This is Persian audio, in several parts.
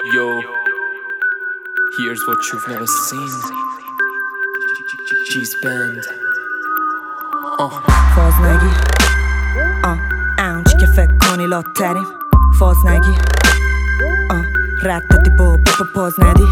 Yo, here's what you've never seen. G's band. فاز نگیر اونچه که فکر کنی لاتریم. فاز نگیر رد دادی با پاز ندی.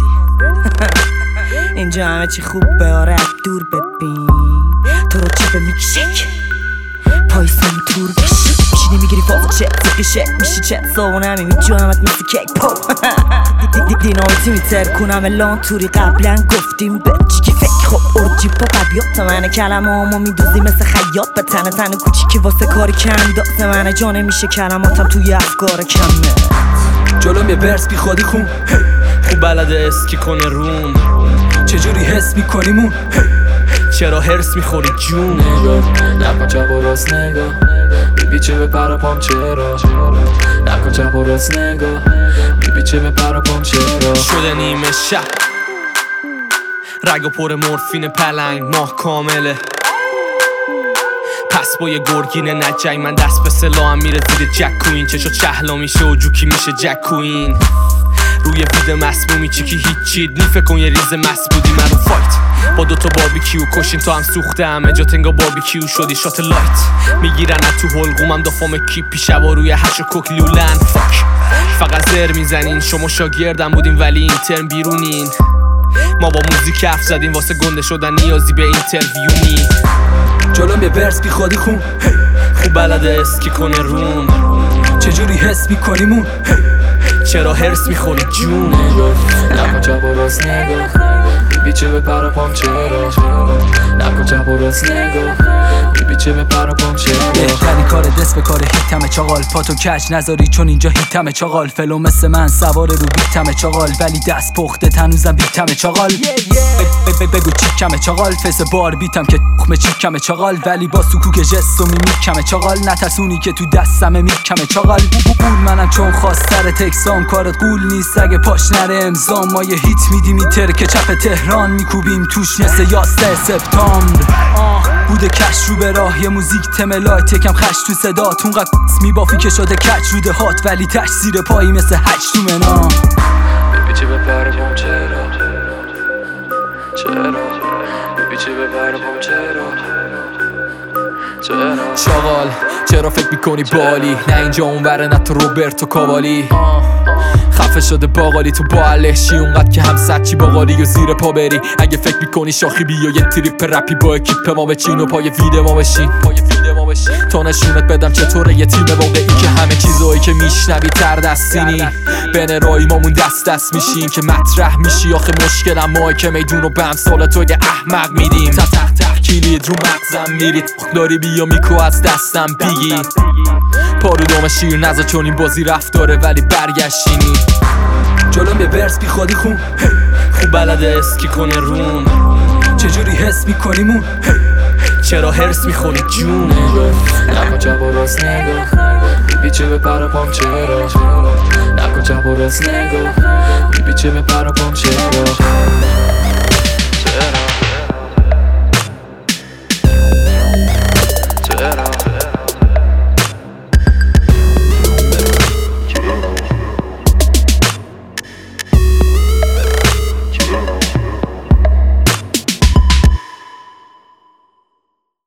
اینجا همه چی خوبه آره دور ببین. تو رو چه به میکشک پایستم تور بشی. میشینی میگیری فاز چه زقیشه میشی چه ساونمی میجوامت مثل کیک پاپ. دینایتی میتر کنم الان توری قبلا گفتیم به چی فکر. خب ارجی پا قبیات منه کلمه همو میدوزی مثل خیاط. به تنه کوچیکی واسه کاری که انداز منه. جا نمیشه کلماتم توی افکار کمه. جلوم یه برس بی خودی خون خوب بلده اسکی کنه روم. چجوری حس میکنیمون چرا هرس میخوری جون. نکن چپ و راست نگاه میبیچه به پر پام چرا. نکن چپ و راست نگاه میبیچه به پر پام چرا. شده نیمه شب رگ و پر مورفین پلنگ ماه کامله. پس با یه گرگین نجنگ من دست به سلاحم میره زیر جک کوین. چشو چهلا میشه و جوکی میشه جک کوین. روی وید مسمومی چی که هیچی نیفه کن یه ریز مس بودی من رو فایت. با دوتا باربیکیو کشین تا هم سوخته همه جا تنگا باربیکیو شدی شات لایت. میگیرن تو حلقومم دافام کیپ پیشه با روی هش و کوک لولن. فاک فقط زر میزنین شما شاگردم بودین ولی این ترم بیرونین. ما با موزیک حرف زدیم واسه گنده شدن نیازی به اینترویو نی. جلوم یه برس بی خودی خون خوب بلده اسکی کنه روم. چجوری حس میکنیمون چرا هرس میخوری جون. نکن چپ و راست نگاه میبیچه به پر پام چرا. نکن چپ و راست نگاه میبیچه به پر پام چرا. بهترین کار دست به کار هیتمه چاقال. پاتو کج نذاری چون اینجا هیتمه چاقال. فلو مثل من سوار رو بیتمه چاقال. ولی دست پخته تنوزم بیتمه چاقال. بگو چیکمه چاقال. فس بار بیتم که تخمه چیکمه چاقال. ولی با سکوک جست و میمیکمه چاقال. نترسونی که تو دستمه میکمه چاقال. قول منم چون خواستر تکسام کارت قول نیست اگه پاش نره امضام. ما یه هیت میدیم میتر که چپ تهران میکوبیم توش مثل 11 سپتامبر. بوده کش رو به راه یه موزیک تم لایت یکم خش تو صدات. اونقدر میبافی که شده کچ رو دهات ولی تش زیر پایی مثل هچ تو منا. میبیچه به پر پام چرا. میبیچه به پر پام چرا. شاغال چرا فکر میکنی بالی نه اینجا اونوره نه تو روبرتو کاوالی. خفه شده باقالی تو با الهشی اونقدر که هم سچی باقالی و زیر پا بری. اگه فکر میکنی شاخی بیا یه تریپ رپی با اکیپ ما بچین و پای فید ما بشین. تا نشونت بدم چطوره یه تیم واقعی که همه چیزایی که میشنوی تر دستینی. بین رای مامون دست میشین که مطرح میشی. آخه مشکلم ماه که میدون رو به امثال تو یه احمق میدیم. کلید رو مغزم میرید داری بیا میکو از دستم بگی. پارو دام شیر نزا چون این بازی رفت داره ولی برگشتینی. جلوم یه برس بی خودی خون خوب بلده اسکی کنه روم. چجوری حس میکنیمون چرا هرس میخوری جون. نکن چپ و راست نگاه میبیچه به پر پام چرا. نکن چپ و راست نگاه میبیچه به پر پام چرا.